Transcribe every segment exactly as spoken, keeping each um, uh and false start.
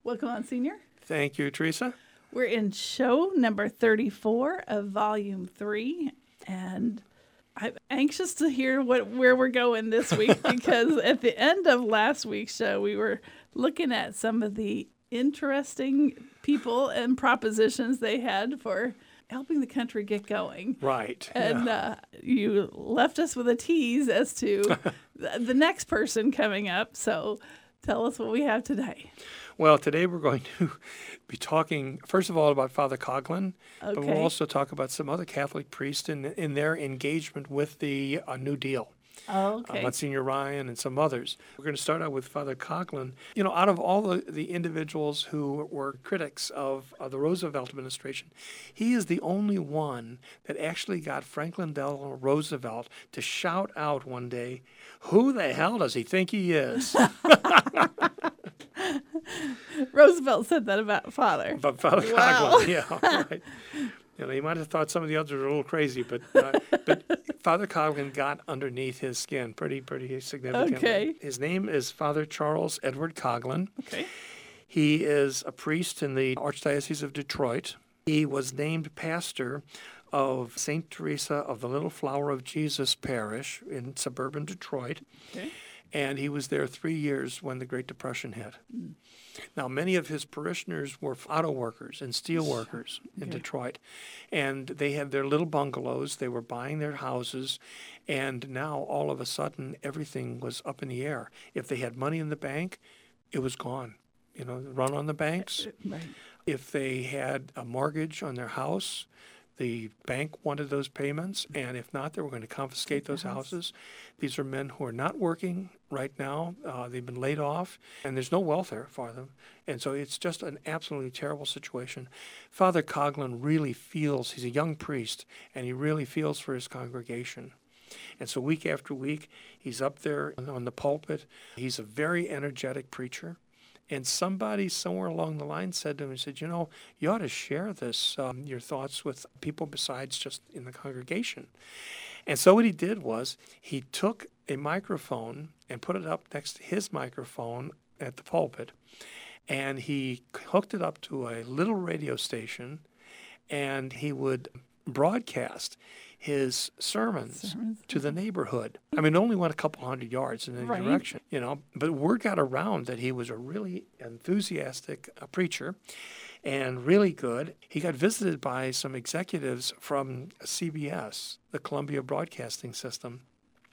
Welcome on, Senior. Thank you, Teresa. We're in show number thirty-four of volume three, and I'm anxious to hear what where we're going this week because at the end of last week's show, we were looking at some of the interesting people and propositions they had for helping the country get going. Right. And yeah. uh, you left us with a tease as to the, the next person coming up. So tell us what we have today. Well, today we're going to be talking, first of all, about Father Coughlin, Okay. but we'll also talk about some other Catholic priests in, in their engagement with the uh, New Deal. Oh, okay. Uh, Monsignor Ryan and some others. We're going to start out with Father Coughlin. You know, out of all the, the individuals who were critics of uh, the Roosevelt administration, he is the only one that actually got Franklin Delano Roosevelt to shout out one day, "Who the hell does he think he is?" Roosevelt said that about Father. But Father Wow. Coughlin, yeah, right. You know, he might have thought some of the others were a little crazy, but uh, but Father Coughlin got underneath his skin pretty pretty significantly. Okay. His name is Father Charles Edward Coughlin. Okay. He is a priest in the Archdiocese of Detroit. He was named pastor of Saint Teresa of the Little Flower of Jesus Parish in suburban Detroit. Okay. And he was there three years when the Great Depression hit. Mm. Now, many of his parishioners were auto workers and steel workers in Okay. Detroit. And they had their little bungalows. They were buying their houses. And now, all of a sudden, everything was up in the air. If they had money in the bank, it was gone. You know, run on the banks. Right. If they had a mortgage on their house, the bank wanted those payments, and if not, they were going to confiscate those houses. These are men who are not working right now. Uh, they've been laid off, and there's no welfare for them. And so it's just an absolutely terrible situation. Father Coughlin really feels, he's a young priest, and he really feels for his congregation. And so week after week, he's up there on the pulpit. He's a very energetic preacher. And somebody somewhere along the line said to him, he said, you know, you ought to share this, um, your thoughts with people besides just in the congregation. And so what he did was he took a microphone and put it up next to his microphone at the pulpit, and he hooked it up to a little radio station, and he would broadcast his sermons, Sermons. to the neighborhood. I mean, it only went a couple hundred yards in any Right. direction, you know, but word got around that he was a really enthusiastic uh, preacher and really good. He got visited by some executives from C B S, the Columbia Broadcasting System,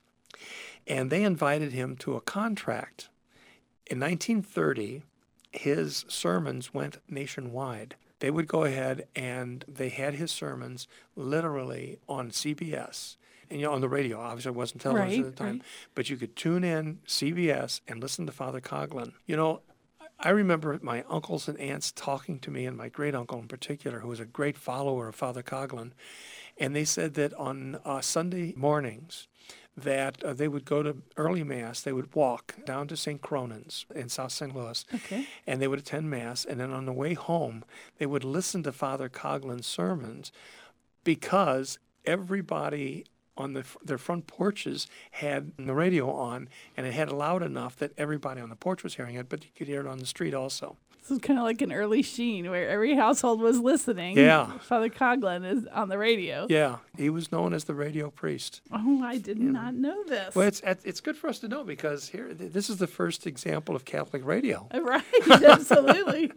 and they invited him to a contract. In nineteen thirty, his sermons went nationwide. They would go ahead and they had his sermons literally on C B S. And, you know, on the radio. Obviously, it wasn't television Right, at the time. right. But you could tune in C B S and listen to Father Coughlin. You know, I remember my uncles and aunts talking to me, and my great-uncle in particular, who was a great follower of Father Coughlin. And they said that on uh, Sunday mornings, that uh, they would go to early Mass. They would walk down to Saint Cronin's in South Saint Louis, Okay. and they would attend Mass. And then on the way home, they would listen to Father Coughlin's sermons because everybody on the, their front porches had the radio on, and it had it loud enough that everybody on the porch was hearing it, but you could hear it on the street also. This is kind of like an early Sheen where every household was listening. Yeah. Father Coughlin is on the radio. Yeah, he was known as the radio priest. Oh, I did not know this. Well, it's it's good for us to know because here this is the first example of Catholic radio. Right, absolutely.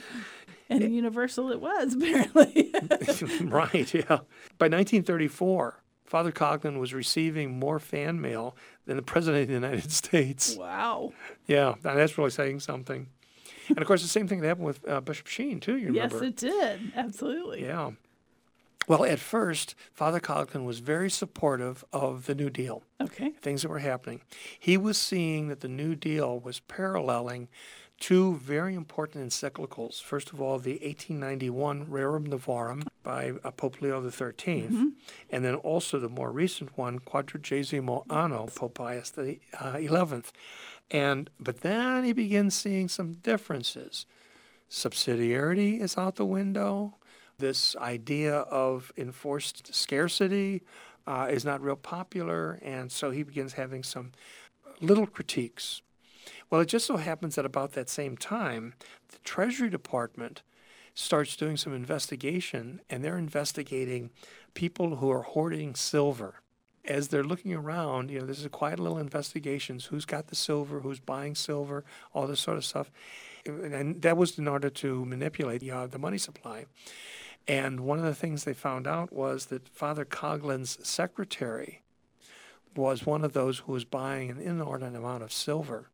And universal it was, apparently. Right, yeah. By nineteen thirty-four, Father Coughlin was receiving more fan mail than the President of the United States. Wow. Yeah, now that's really saying something. And, of course, the same thing that happened with uh, Bishop Sheen, too, you Yes, remember? it did. Absolutely. Yeah. Well, at first, Father Coughlin was very supportive of the New Deal, Okay. things that were happening. He was seeing that the New Deal was paralleling two very important encyclicals. First of all, the eighteen ninety-one Rerum Novarum by uh, Pope Leo the thirteenth, mm-hmm. and then also the more recent one, Quadragesimo Anno, Pope Pius the uh, eleventh. And but then he begins seeing some differences. Subsidiarity is out the window. This idea of enforced scarcity uh, is not real popular, and so he begins having some little critiques. Well, it just so happens that about that same time, the Treasury Department starts doing some investigation, and they're investigating people who are hoarding silver. As they're looking around, you know, this is a quiet little investigations. Who's got the silver? Who's buying silver? All this sort of stuff. And that was in order to manipulate the, uh, the money supply. And one of the things they found out was that Father Coughlin's secretary was one of those who was buying an inordinate amount of silver.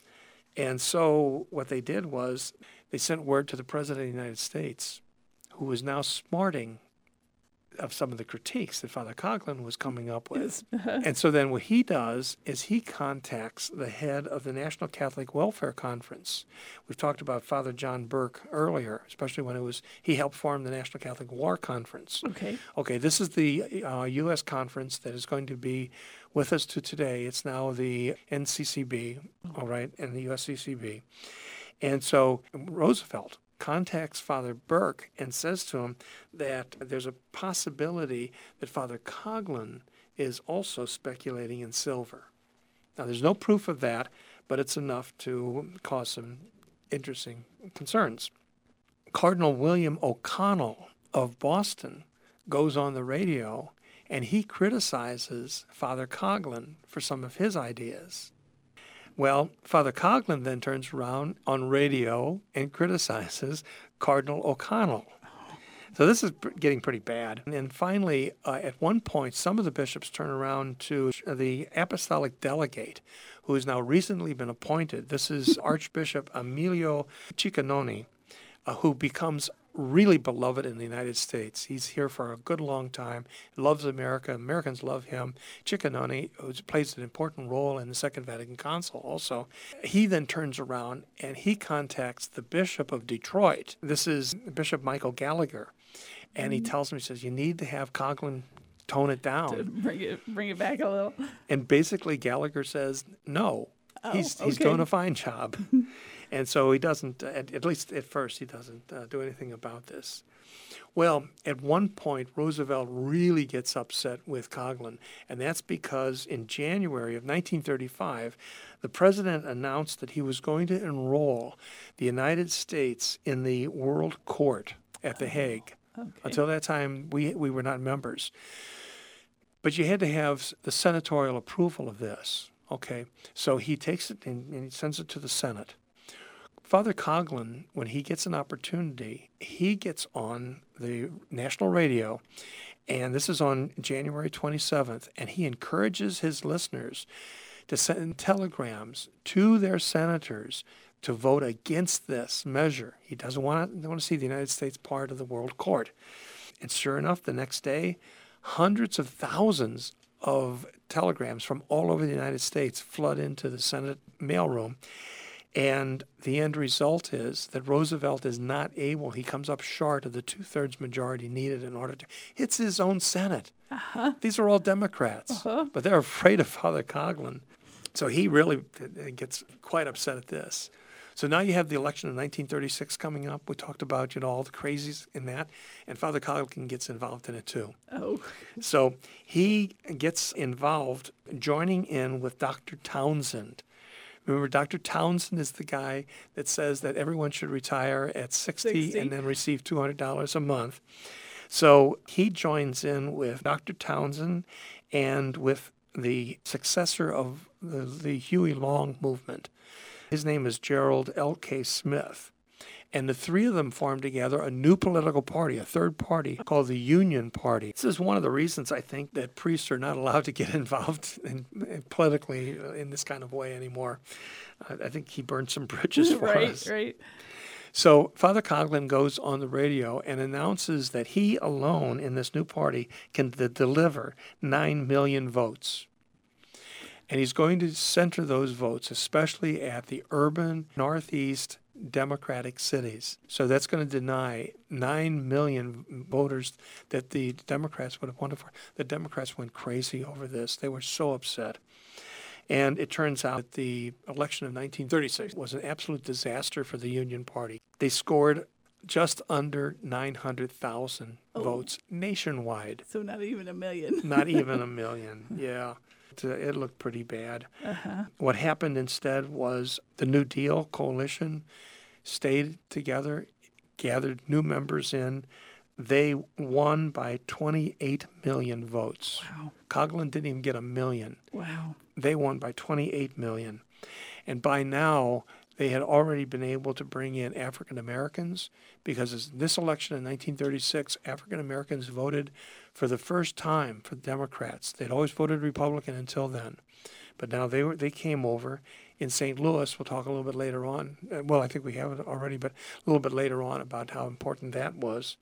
And so what they did was they sent word to the President of the United States, who was now smarting of some of the critiques that Father Coughlin was coming up with. Yes. And so then what he does is he contacts the head of the National Catholic Welfare Conference. We've talked about Father John Burke earlier, especially when it was he helped form the National Catholic War Conference. Okay. Okay, this is the uh, U S conference that is going to be with us to today. It's now the N C C B, all right, and the U S C C B. And so Roosevelt contacts Father Burke and says to him that there's a possibility that Father Coughlin is also speculating in silver. Now, there's no proof of that, but it's enough to cause some interesting concerns. Cardinal William O'Connell of Boston goes on the radio, and he criticizes Father Coughlin for some of his ideas. Well, Father Coughlin then turns around on radio and criticizes Cardinal O'Connell. So this is getting pretty bad. And then finally, uh, at one point, some of the bishops turn around to the apostolic delegate, who has now recently been appointed. This is Archbishop Emilio Ciccanoni, uh, who becomes really beloved in the United States. He's here for a good long time, loves America. Americans love him. Ciccanoni, who plays an important role in the Second Vatican Council also. He then turns around and he contacts the Bishop of Detroit. This is Bishop Michael Gallagher. And he tells him, he says, you need to have Coughlin tone it down. To bring it, bring it back a little. And basically Gallagher says, no, Oh, he's, okay. he's doing a fine job. And so he doesn't, at, at least at first, he doesn't uh, do anything about this. Well, at one point, Roosevelt really gets upset with Coughlin, and that's because in January of nineteen thirty-five, the president announced that he was going to enroll the United States in the World Court at The Hague. Okay. Until that time, we, we were not members. But you had to have the senatorial approval of this. Okay, so he takes it and, and he sends it to the Senate. Father Coughlin, when he gets an opportunity, he gets on the national radio, and this is on January twenty-seventh, and he encourages his listeners to send telegrams to their senators to vote against this measure. He doesn't want to, want to see the United States part of the World Court. And sure enough, the next day, hundreds of thousands of telegrams from all over the United States flood into the Senate mailroom. And the end result is that Roosevelt is not able, he comes up short of the two-thirds majority needed in order to, it's his own Senate. Uh-huh. These are all Democrats, Uh-huh. but they're afraid of Father Coughlin. So he really gets quite upset at this. So now you have the election of nineteen thirty-six coming up. We talked about, you know, all the crazies in that, and Father Coughlin gets involved in it too. Oh. So he gets involved, joining in with Doctor Townsend. Remember, Doctor Townsend is the guy that says that everyone should retire at sixty, sixty. and then receive two hundred dollars a month. So he joins in with Doctor Townsend and with the successor of the, the Huey Long movement. His name is Gerald L K Smith. And the three of them formed together a new political party, a third party called the Union Party. This is one of the reasons I think that priests are not allowed to get involved in, in politically in this kind of way anymore. Uh, I think he burned some bridges for right, us. right. So Father Coughlin goes on the radio and announces that he alone in this new party can d- deliver nine million votes. And he's going to center those votes, especially at the urban Northeast Democratic cities. So that's going to deny nine million voters that the Democrats would have wanted for. The Democrats went crazy over this. They were so upset. And it turns out that the election of nineteen thirty-six was an absolute disaster for the Union Party. They scored just under nine hundred thousand Oh. votes nationwide. So not even a million. Not even a million, yeah. It, uh, it looked pretty bad. Uh-huh. What happened instead was the New Deal coalition stayed together, gathered new members in. They won by twenty-eight million votes. Wow. Coughlin didn't even get a million. Wow. They won by twenty-eight million. And by now, they had already been able to bring in African Americans because in this election in nineteen thirty-six, African Americans voted for the first time for the Democrats. They'd always voted Republican until then. But now they were they came over. In Saint Louis, we'll talk a little bit later on. Well, I think we have it already, but a little bit later on about how important that was.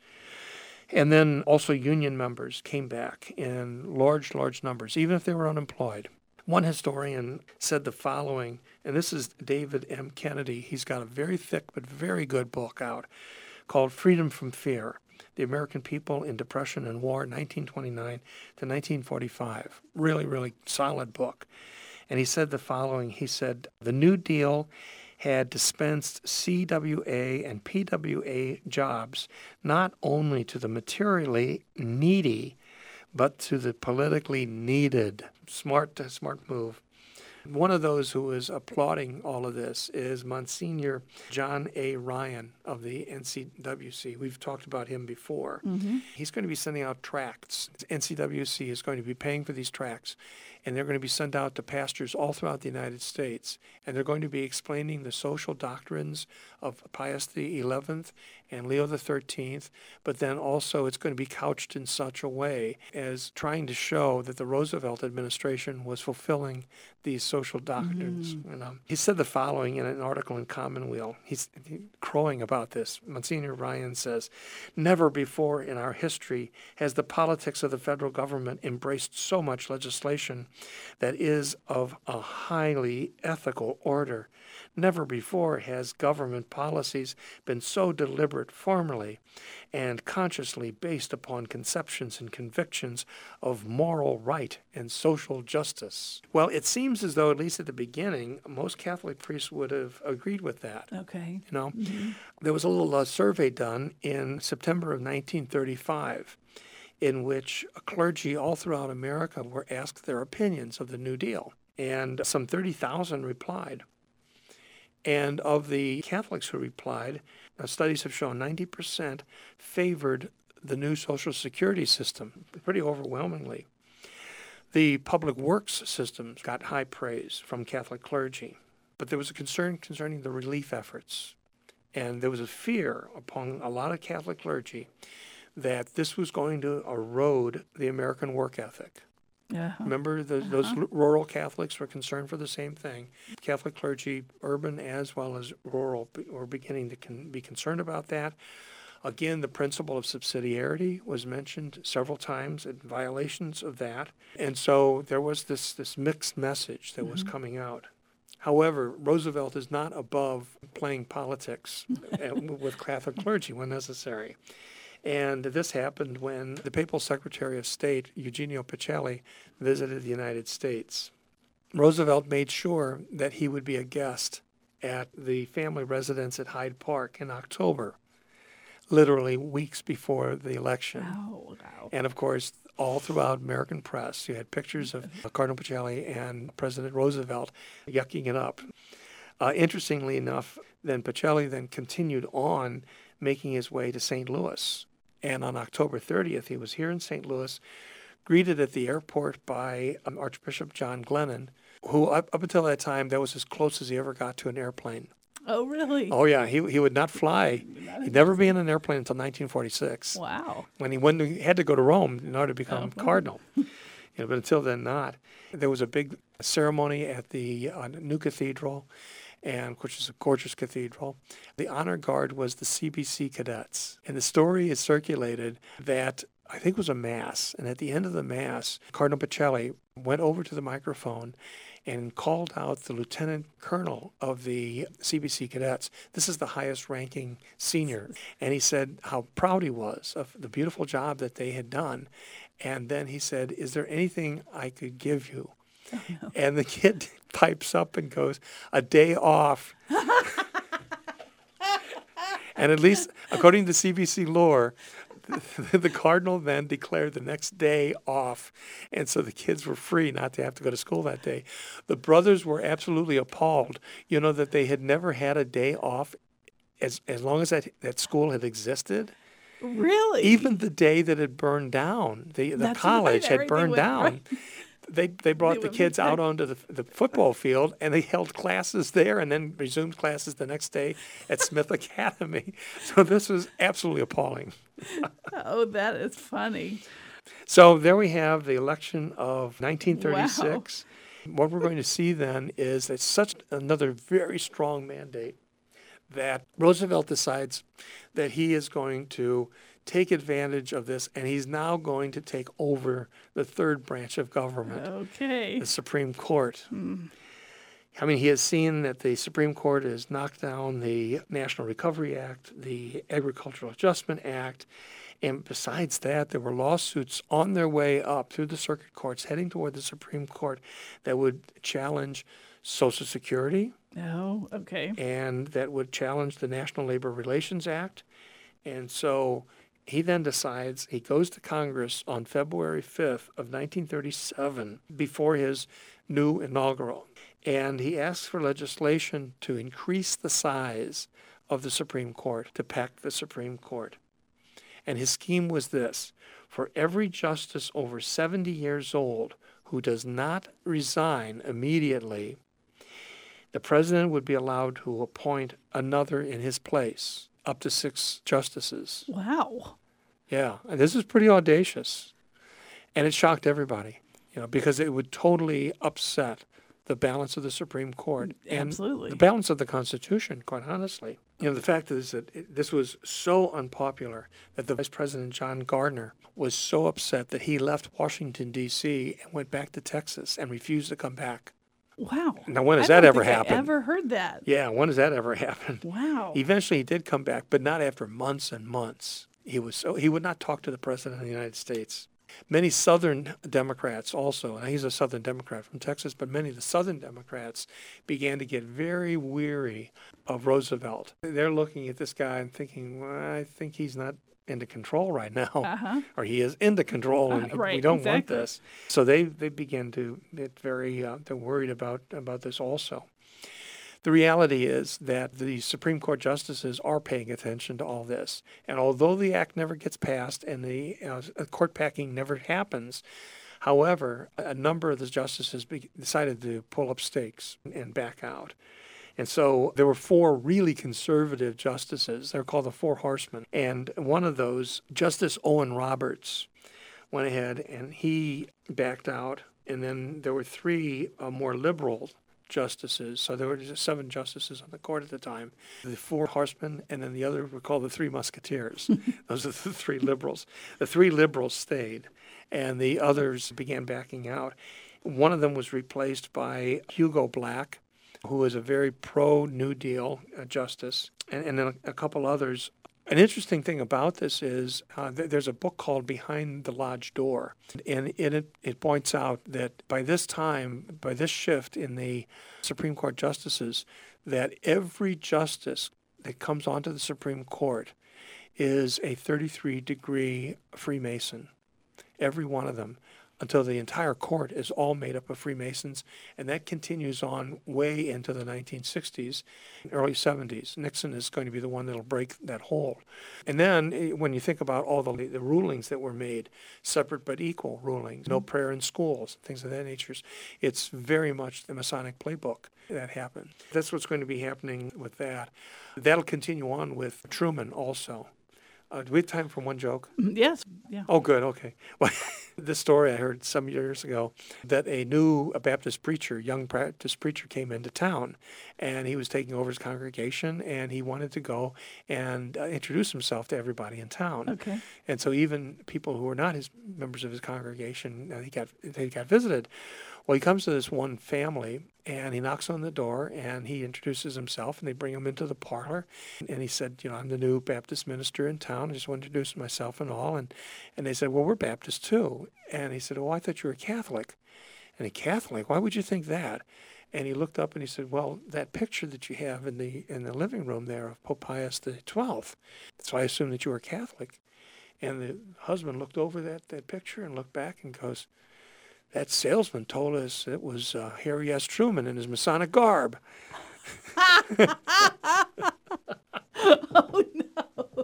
And then also union members came back in large, large numbers, even if they were unemployed. One historian said the following, and this is David M. Kennedy. He's got a very thick but very good book out called Freedom from Fear, The American People in Depression and War, nineteen twenty-nine to nineteen forty-five. Really, really solid book. And he said the following. He said, the New Deal had dispensed C W A and P W A jobs not only to the materially needy, but to the politically needed. Smart, smart move. One of those who is applauding all of this is Monsignor John A. Ryan of the N C W C. We've talked about him before. Mm-hmm. He's going to be sending out tracts. N C W C is going to be paying for these tracts, and they're going to be sent out to pastors all throughout the United States. And they're going to be explaining the social doctrines of Pius the eleventh and Leo the thirteenth, but then also it's going to be couched in such a way as trying to show that the Roosevelt administration was fulfilling these social doctrines. Mm. You know. He said the following in an article in Commonweal. He's crowing about this. Monsignor Ryan says, never before in our history has the politics of the federal government embraced so much legislation that is of a highly ethical order. Never before has government policies been so deliberate formally and consciously based upon conceptions and convictions of moral right and social justice. Well, it seems as though, at least at the beginning, most Catholic priests would have agreed with that. Okay. You know, mm-hmm. There was a little uh, survey done in September of nineteen thirty-five in which clergy all throughout America were asked their opinions of the New Deal. And some thirty thousand replied. And of the Catholics who replied, uh, studies have shown ninety percent favored the new Social Security system, pretty overwhelmingly. The public works systems got high praise from Catholic clergy, but there was a concern concerning the relief efforts. And there was a fear upon a lot of Catholic clergy that this was going to erode the American work ethic. Uh-huh. Remember, the, uh-huh. those rural Catholics were concerned for the same thing. Catholic clergy, urban as well as rural, were beginning to con- be concerned about that. Again, the principle of subsidiarity was mentioned several times and violations of that. And so there was this, this mixed message that mm-hmm. was coming out. However, Roosevelt is not above playing politics with Catholic clergy when necessary. And this happened when the Papal Secretary of State, Eugenio Pacelli, visited the United States. Roosevelt made sure that he would be a guest at the family residence at Hyde Park in October, literally weeks before the election. Oh, wow. And, of course, all throughout American press, you had pictures of Cardinal Pacelli and President Roosevelt yucking it up. Uh, interestingly enough, then Pacelli then continued on making his way to Saint Louis. And on October thirtieth, he was here in Saint Louis, greeted at the airport by um, Archbishop John Glennon, who up, up until that time, that was as close as he ever got to an airplane. Oh, really? Oh, yeah. He he would not fly. He'd never be in an airplane until nineteen forty-six. Wow. When he, went, he had to go to Rome in order to become oh, cardinal. You know, but until then, not. There was a big ceremony at the uh, new cathedral, and which is a gorgeous cathedral. The honor guard was the C B C cadets. And the story is circulated that I think it was a mass. And at the end of the mass, Cardinal Pacelli went over to the microphone and called out the lieutenant colonel of the C B C cadets. This is the highest ranking senior. And he said how proud he was of the beautiful job that they had done. And then he said, is there anything I could give you? Oh, no. And the kid pipes up and goes, a day off. And at least, according to C B C lore, the cardinal then declared the next day off, and so the kids were free not to have to go to school that day. The brothers were absolutely appalled, you know, that they had never had a day off as as long as that, that school had existed. Really? Even the day that it burned down, the, the That's college right, had everything burned went down. right. They they brought They the went kids out right. onto the the football field, and they held classes there, and then resumed classes the next day at Smith Academy. So this was absolutely appalling. Oh, that is funny. So there we have the election of nineteen thirty-six. Wow. What we're going to see then is it's such another very strong mandate that Roosevelt decides that he is going to take advantage of this, and he's now going to take over the third branch of government, Okay. the Supreme Court. Hmm. I mean, he has seen that the Supreme Court has knocked down the National Recovery Act, the Agricultural Adjustment Act, and besides that, there were lawsuits on their way up through the circuit courts heading toward the Supreme Court that would challenge Social Security, Oh, okay. and that would challenge the National Labor Relations Act. And so he then decides, he goes to Congress on February fifth of nineteen thirty-seven before his new inaugural. And he asks for legislation to increase the size of the Supreme Court, to pack the Supreme Court. And his scheme was this: for every justice over seventy years old who does not resign immediately, the president would be allowed to appoint another in his place, up to six justices. Wow. Yeah, and this is pretty audacious. And it shocked everybody, you know, because it would totally upset the balance of the Supreme Court and Absolutely. the balance of the Constitution, quite honestly. You know, the fact is that it, this was so unpopular that the Vice President John Gardner was so upset that he left Washington, D C and went back to Texas and refused to come back. Wow. Now, when has I that don't ever think I happened? ever heard that. Yeah, when has that ever happened? Wow. Eventually, he did come back, but not after months and months. He was so he would not talk to the President of the United States. Many Southern Democrats also, and he's a Southern Democrat from Texas, but many of the Southern Democrats began to get very weary of Roosevelt. They're looking at this guy and thinking, well, I think he's not into control right now, Uh-huh. or he is into control, and Uh, right, we don't exactly. want this. So they they begin to get very uh, they're worried about about this also. The reality is that the Supreme Court justices are paying attention to all this. And although the act never gets passed and the uh, court packing never happens, however, a number of the justices be- decided to pull up stakes and back out. And so there were four really conservative justices. They're called the Four Horsemen. And one of those, Justice Owen Roberts, went ahead and he backed out. And then there were three uh, more liberal justices. So there were just seven justices on the court at the time. The Four Horsemen, and then the other were called the Three Musketeers. Those are the three liberals. The three liberals stayed, and the others began backing out. One of them was replaced by Hugo Black, who was a very pro-New Deal uh, justice, and, and then a, a couple others. An interesting thing about this is uh, th- there's a book called Behind the Lodge Door, and in it, it points out that by this time, by this shift in the Supreme Court justices, that every justice that comes onto the Supreme Court is a thirty-three degree Freemason, every one of them, until the entire court is all made up of Freemasons, and that continues on way into the nineteen sixties, early seventies. Nixon is going to be the one that will break that hold. And then eh, when you think about all the, the rulings that were made, separate but equal rulings, no prayer in schools, things of that nature, it's very much the Masonic playbook that happened. That's what's going to be happening with that. That'll continue on with Truman also. Uh, do we have time for one joke? Yes. Yeah. Oh, good. Okay. Well, this story I heard some years ago that a new Baptist preacher, young Baptist preacher, came into town, and he was taking over his congregation, and he wanted to go and uh, introduce himself to everybody in town. Okay. And so even people who were not his members of his congregation, uh, he got they got visited. Well, he comes to this one family, and he knocks on the door, and he introduces himself, and they bring him into the parlor. And he said, you know, I'm the new Baptist minister in town. I just want to introduce myself and all. And, and they said, well, we're Baptist too. And he said, oh, I thought you were Catholic. And a Catholic? Why would you think that? And he looked up and he said, well, that picture that you have in the in the living room there of Pope Pius the twelfth, so I assumed that you were Catholic. And the husband looked over that, that picture and looked back and goes, that salesman told us it was uh, Harry S. Truman in his Masonic garb. Oh, no.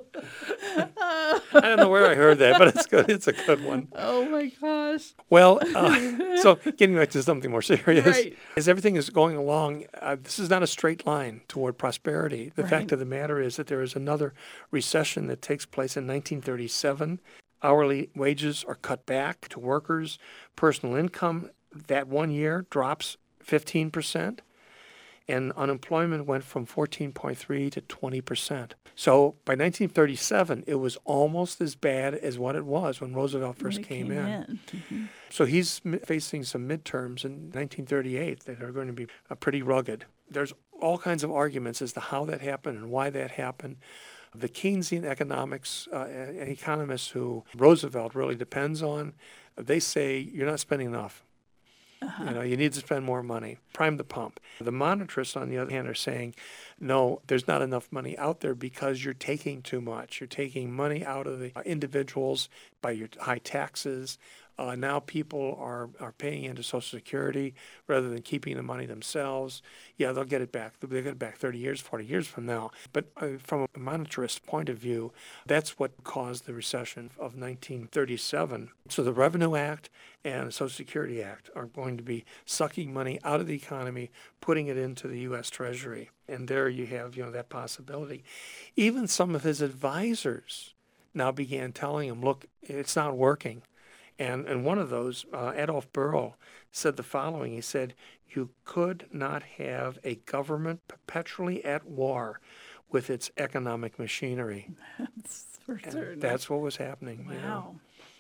I don't know where I heard that, but it's good. It's a good one. Oh, my gosh. Well, uh, so getting back to something more serious, Right. as everything is going along, uh, this is not a straight line toward prosperity. The Right. fact of the matter is that there is another recession that takes place in nineteen thirty-seven. Hourly wages are cut back to workers. Personal income that one year drops fifteen percent. And unemployment went from fourteen point three to twenty percent. So by nineteen thirty-seven, it was almost as bad as what it was when Roosevelt first When it came, came in. in. Mhm. So he's mi- facing some midterms in nineteen thirty-eight that are going to be uh, pretty rugged. There's all kinds of arguments as to how that happened and why that happened. The Keynesian economics uh, and economists who Roosevelt really depends on, they say you're not spending enough. Uh-huh. You know, you need to spend more money. Prime the pump. The monetarists, on the other hand, are saying, no, there's not enough money out there because you're taking too much. You're taking money out of the uh, individuals by your high taxes. Uh, now people are, are paying into Social Security rather than keeping the money themselves. Yeah, they'll get it back. They'll get it back thirty years, forty years from now. But uh, from a monetarist point of view, that's what caused the recession of nineteen thirty-seven. So the Revenue Act and the Social Security Act are going to be sucking money out of the economy, putting it into the U S Treasury. And there you have, you know, that possibility. Even some of his advisors now began telling him, look, it's not working. And, and one of those, uh, Adolf Berle, said the following. He said, you could not have a government perpetually at war with its economic machinery. That's for And certain. that's what was happening. You know? Wow.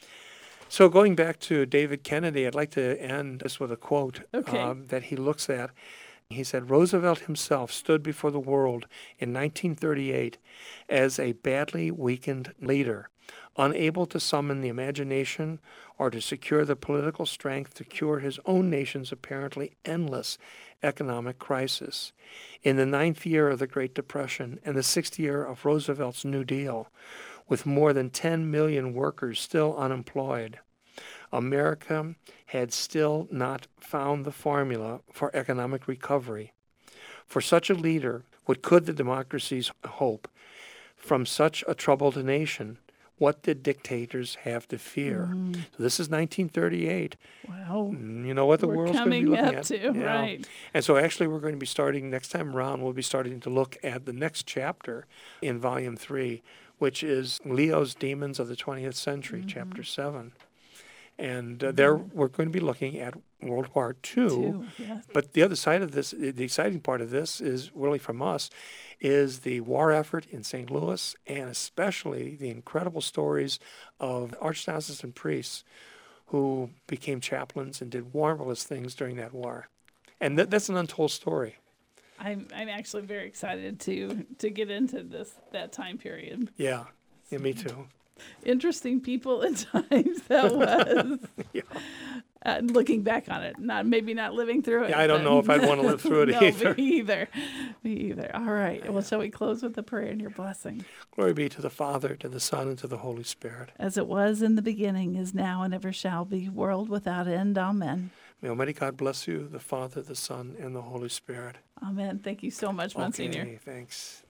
So going back to David Kennedy, I'd like to end this with a quote Okay. um, that he looks at. He said, Roosevelt himself stood before the world in nineteen thirty-eight as a badly weakened leader, unable to summon the imagination or to secure the political strength to cure his own nation's apparently endless economic crisis. In the ninth year of the Great Depression and the sixth year of Roosevelt's New Deal, with more than ten million workers still unemployed, America had still not found the formula for economic recovery. For such a leader, what could the democracies hope? From such a troubled nation, what did dictators have to fear? Mm. So this is nineteen thirty-eight. Wow. Mm, You know what the We're world's going to be coming looking up at. to, Yeah. right. And so actually we're going to be starting next time around, we'll be starting to look at the next chapter in volume three, which is Leo's Demons of the twentieth Century, Mm-hmm. chapter seven. And uh, there we're going to be looking at World War Two. Two, yeah. But the other side of this, the exciting part of this is really from us, is the war effort in Saint Louis, and especially the incredible stories of archdiocesan priests who became chaplains and did marvelous things during that war. And th- that's an untold story. I'm I'm actually very excited to to get into this that time period. Yeah, yeah, me too. Interesting people and times that was. Yeah. Uh, looking back on it, not maybe not living through it. Yeah, I don't but- know if I'd want to live through it no, either. Me either. Me either. All right. Well, shall we close with a prayer and your blessing? Glory be to the Father, to the Son, and to the Holy Spirit. As it was in the beginning, is now, and ever shall be, world without end. Amen. May Almighty God bless you, the Father, the Son, and the Holy Spirit. Amen. Thank you so much, Monsignor. Okay, thanks.